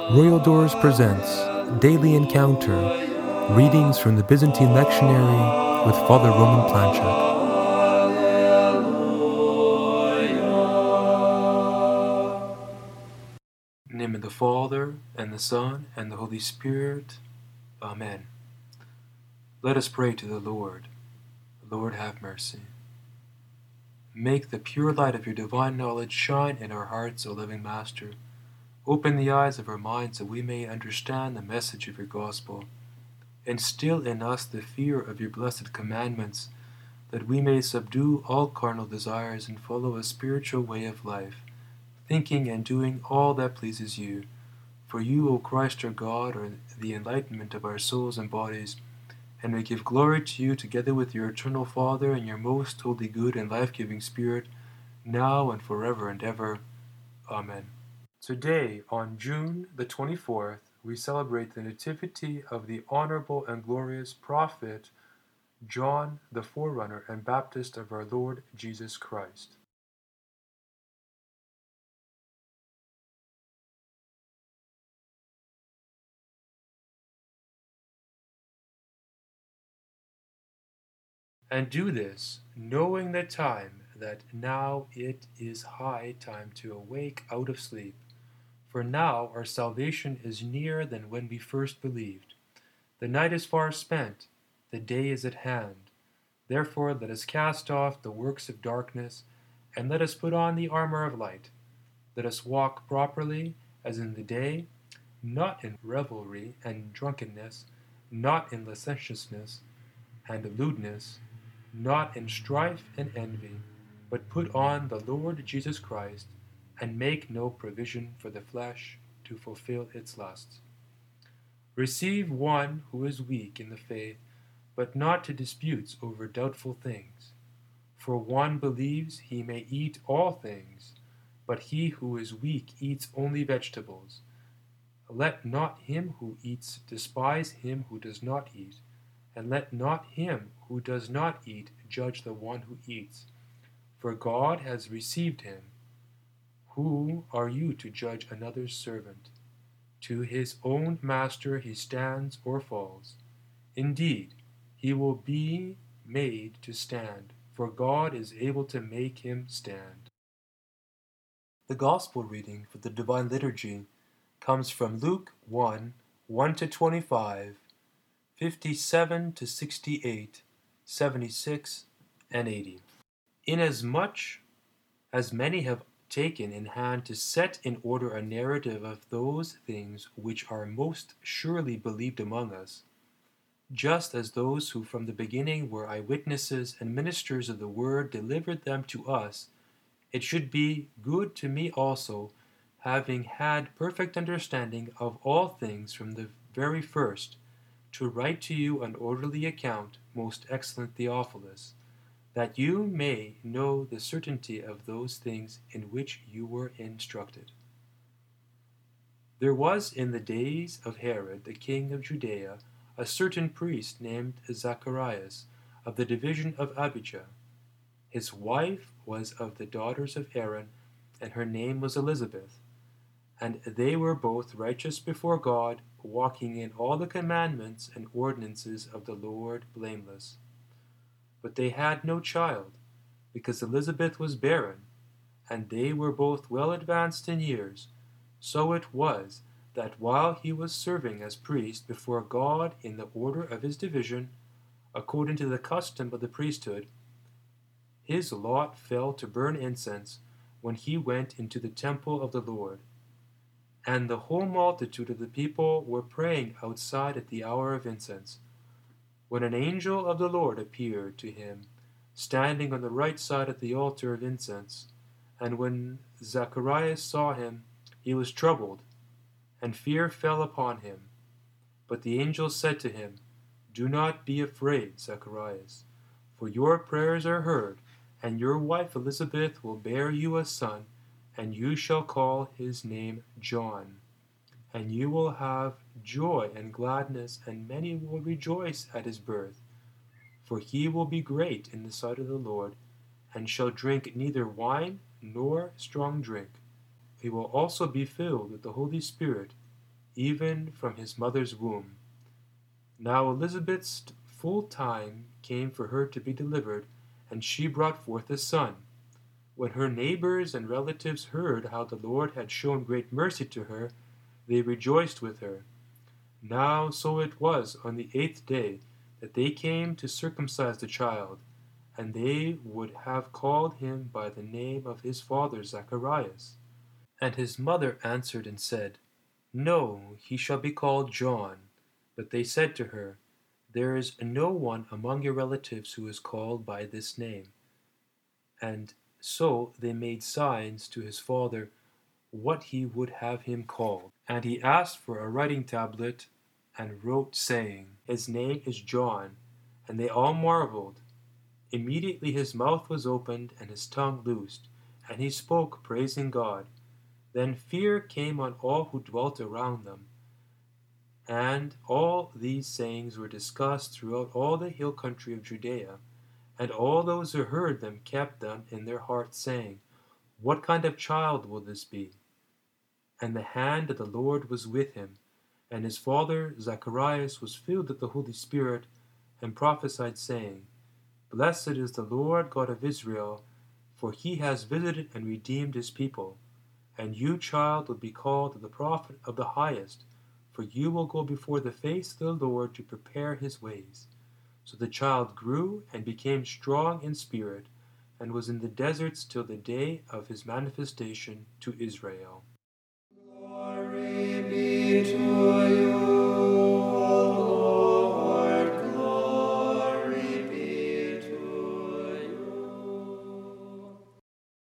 Royal Doors presents Daily Encounter, readings from the Byzantine Lectionary with Father Roman Planchuk. In the name of the Father, and the Son, and the Holy Spirit. Amen. Let us pray to the Lord. Lord, have mercy. Make the pure light of your divine knowledge shine in our hearts, O living Master. Open the eyes of our minds that we may understand the message of your gospel. Instill in us the fear of your blessed commandments, that we may subdue all carnal desires and follow a spiritual way of life, thinking and doing all that pleases you. For you, O Christ our God, are the enlightenment of our souls and bodies, and we give glory to you together with your eternal Father and your most holy, good, and life-giving Spirit, now and forever and ever. Amen. Today, on June the 24th, we celebrate the Nativity of the honorable and glorious prophet John, the forerunner and Baptist of our Lord Jesus Christ. And do this, knowing the time, that now it is high time to awake out of sleep. For now our salvation is nearer than when we first believed. The night is far spent, the day is at hand. Therefore let us cast off the works of darkness, and let us put on the armor of light. Let us walk properly, as in the day, not in revelry and drunkenness, not in licentiousness and lewdness, not in strife and envy, but put on the Lord Jesus Christ, and make no provision for the flesh to fulfill its lusts. Receive one who is weak in the faith, but not to disputes over doubtful things. For one believes he may eat all things, but he who is weak eats only vegetables. Let not him who eats despise him who does not eat, and let not him who does not eat judge the one who eats, for God has received him. Who are you to judge another's servant? To his own master he stands or falls. Indeed, he will be made to stand, for God is able to make him stand. The Gospel reading for the Divine Liturgy comes from Luke 1, 1-25, 57 to 68, 76, and 80. Inasmuch as many have taken in hand to set in order a narrative of those things which are most surely believed among us, just as those who from the beginning were eyewitnesses and ministers of the word delivered them to us, it should be good to me also, having had perfect understanding of all things from the very first, to write to you an orderly account, most excellent Theophilus, that you may know the certainty of those things in which you were instructed. There was in the days of Herod the king of Judea a certain priest named Zacharias, of the division of Abijah. His wife was of the daughters of Aaron, and her name was Elizabeth. And they were both righteous before God, walking in all the commandments and ordinances of the Lord blameless. But they had no child, because Elizabeth was barren, and they were both well advanced in years. So it was that while he was serving as priest before God in the order of his division, according to the custom of the priesthood, his lot fell to burn incense when he went into the temple of the Lord. And the whole multitude of the people were praying outside at the hour of incense, when an angel of the Lord appeared to him, standing on the right side of the altar of incense. And when Zacharias saw him, he was troubled, and fear fell upon him. But the angel said to him, Do not be afraid, Zacharias, for your prayers are heard, and your wife Elizabeth will bear you a son, and you shall call his name John. And you will have joy and gladness, and many will rejoice at his birth. For he will be great in the sight of the Lord, and shall drink neither wine nor strong drink. He will also be filled with the Holy Spirit, even from his mother's womb. Now Elizabeth's full time came for her to be delivered, and she brought forth a son. When her neighbors and relatives heard how the Lord had shown great mercy to her, they rejoiced with her. Now so it was on the 8th day that they came to circumcise the child, and they would have called him by the name of his father Zacharias. And his mother answered and said, No, he shall be called John. But they said to her, There is no one among your relatives who is called by this name. And so they made signs to his father what he would have him called. And he asked for a writing tablet, and wrote, saying, His name is John. And they all marveled. Immediately his mouth was opened, and his tongue loosed, and he spoke, praising God. Then fear came on all who dwelt around them. And all these sayings were discussed throughout all the hill country of Judea. And all those who heard them kept them in their hearts, saying, What kind of child will this be? And the hand of the Lord was with him. And his father Zacharias was filled with the Holy Spirit, and prophesied, saying, Blessed is the Lord God of Israel, for he has visited and redeemed his people. And you, child, will be called the prophet of the highest, for you will go before the face of the Lord to prepare his ways. So the child grew and became strong in spirit, and was in the deserts till the day of his manifestation to Israel. Glory be to you.